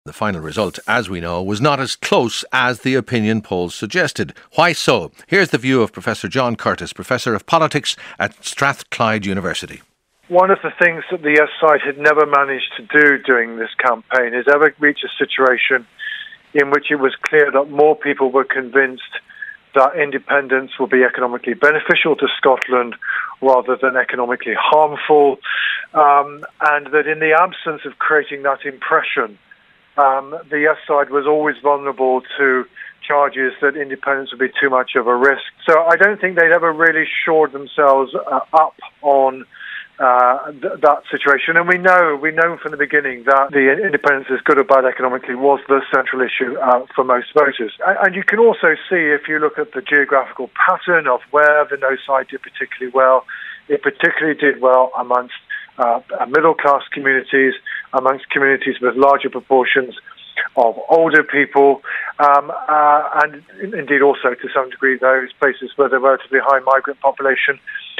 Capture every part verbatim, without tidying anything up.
The final result, as we know, was not as close as the opinion polls suggested. Why so? Here's the view of Professor John Curtis, Professor of Politics at Strathclyde University. One of the things that the Yes side had never managed to do during this campaign is ever reach a situation in which it was clear that more people were convinced that independence will be economically beneficial to Scotland rather than economically harmful, um, and that in the absence of creating that impression, Um, the Yes side was always vulnerable to charges that independence would be too much of a risk. So I don't think they'd ever really shored themselves uh, up on uh, th- that situation. And we know, we know from the beginning that the independence, is good or bad economically, was the central issue uh, for most voters. And, and you can also see, if you look at the geographical pattern of where the No side did particularly well, it particularly did well amongst uh, middle-class communities, amongst communities with larger proportions of older people, um, uh, and indeed also to some degree those places where there are relatively high migrant population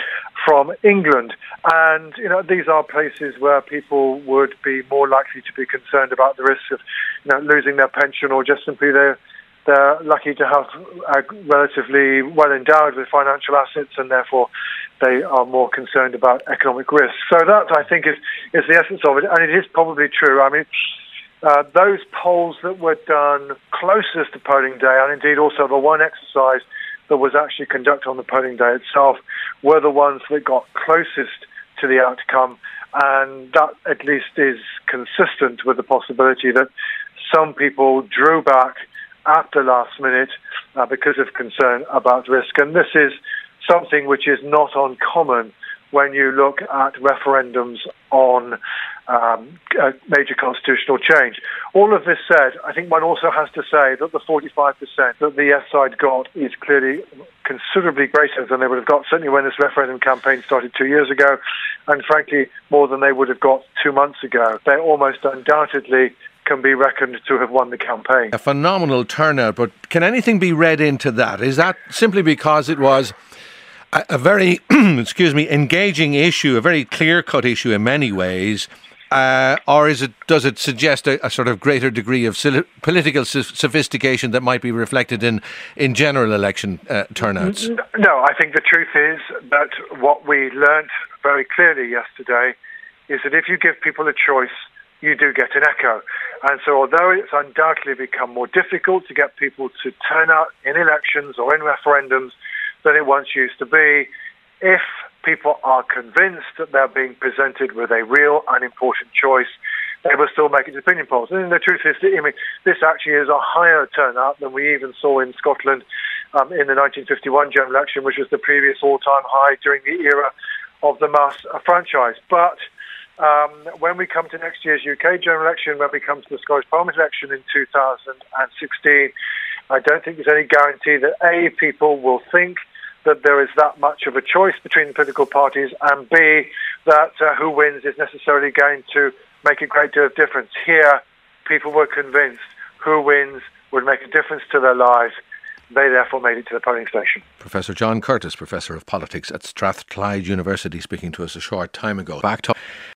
from England. And you know, these are places where people would be more likely to be concerned about the risk of you know, losing their pension, or just simply they're, they're lucky to have uh, relatively well endowed with financial assets, and therefore they are more concerned about economic risk. So that, I think, is, is the essence of it, and it is probably true. I mean, uh, those polls that were done closest to polling day, and indeed also the one exercise that was actually conducted on the polling day itself, were the ones that got closest to the outcome, and that at least is consistent with the possibility that some people drew back at the last minute uh, because of concern about risk. And this is something which is not uncommon when you look at referendums on um, major constitutional change. All of this said, I think one also has to say that the forty-five percent that the Yes side got is clearly considerably greater than they would have got, certainly when this referendum campaign started two years ago, and frankly more than they would have got two months ago. They almost undoubtedly can be reckoned to have won the campaign. A phenomenal turnout, but can anything be read into that? Is that simply because it was a, a very, excuse me, engaging issue, a very clear-cut issue in many ways, uh, or is it? Does it suggest a, a sort of greater degree of sil- political so- sophistication that might be reflected in, in general election uh, turnouts? No, I think the truth is that what we learnt very clearly yesterday is that if you give people a choice, you do get an echo. And so although it's undoubtedly become more difficult to get people to turn out in elections or in referendums than it once used to be, if people are convinced that they're being presented with a real and important choice, they will still make it to opinion polls. And the truth is that I mean, this actually is a higher turnout than we even saw in Scotland um, in the nineteen fifty-one general election, which was the previous all-time high during the era of the mass franchise. But Um, when we come to next year's U K general election, when we come to the Scottish Parliament election in two thousand sixteen, I don't think there's any guarantee that A, people will think that there is that much of a choice between the political parties, and B, that uh, who wins is necessarily going to make a great deal of difference. Here, people were convinced who wins would make a difference to their lives. They therefore made it to the polling station. Professor John Curtis, Professor of Politics at Strathclyde University, speaking to us a short time ago. Back to